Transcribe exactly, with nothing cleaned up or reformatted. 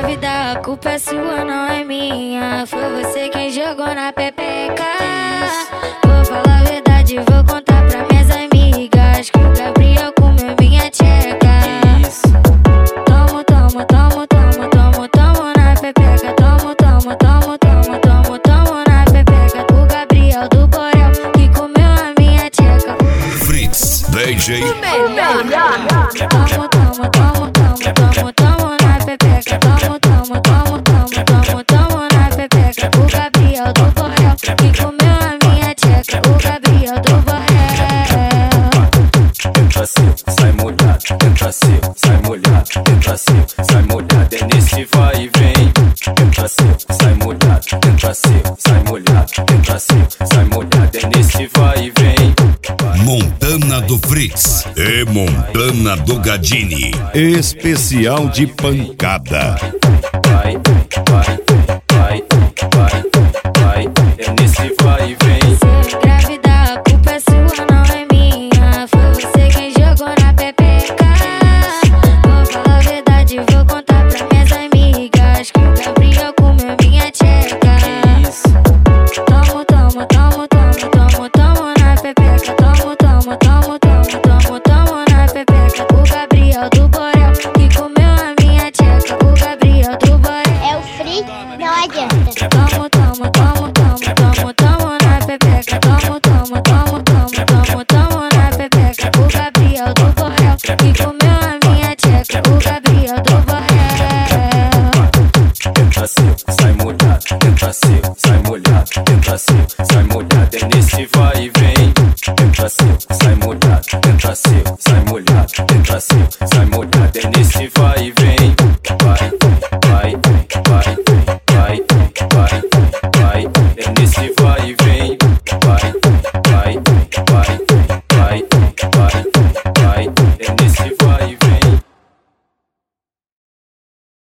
grávida, a culpa é sua, não é minha. Foi você quem jogou na pepeca. Vou falar a verdade, vou contar pra minhas amigas que o Gabriel comeu minha tcheca. Tomo, tomo, tomo, tomo, tomo, tomo na pepeca. Tomo, tomo, tomo, tomo, tomo, tomo na pepeca. O Gabriel do Borel que comeu a minha tcheca. Fritz, D J Tomo, tomo, tomo, tomo, tomo, tomo na pepeca. Tomo, tomo, tomo, tomo, tomo, tomo na pepeca. O Gabriel do Borel que comeu a minha tcheca. O Gabriel do Borel. Entra seco, sai molhado, entra seco, sai molhado, entra seco, sai molhado, é nesse vai e vem. Entra seco, sai molhado, entra seco, sai molhado, entra seco, sai molhado, é nesse vai e vem. Montana do Fritz e Montana do Gadini. Especial de pancada. Vai, vai, vai, vai, vai, é nesse vai e vem. Grávida, a culpa é sua, não é minha. Foi você quem jogou na pepeca. Vou falar a verdade, vou contar pra minhas amigas que o Gabriel comeu minha tcheca. Tomo, tomo, tomo, tomo, tomo, tomo na pepeca. Tomo, tomo, tomo, tomo, tomo, tomo na pepeca. O Gabriel do Borel que comeu a minha tcheca. O Gabriel do Borel. É o free, não adianta. Tomo, tomo, tomo, tomo, tomo, tomo na pepeca. Tomo, tomo, tomo, tomo, tomo, tomo na pepeca. O Gabriel do Borel que comeu a minha tcheca. O Gabriel do Borel. Entra seco, sai molhado, entra seco, sai molhado, entra seco, sai molhado, é nesse vai e vem. Entra seco, sai molhado, entra seco, sai molhado, entra seco, sai molhado, é nesse vai e vem. Vai, vai, vai, vai, vai, vai, é nesse vai e vem. Vai, vai, vai.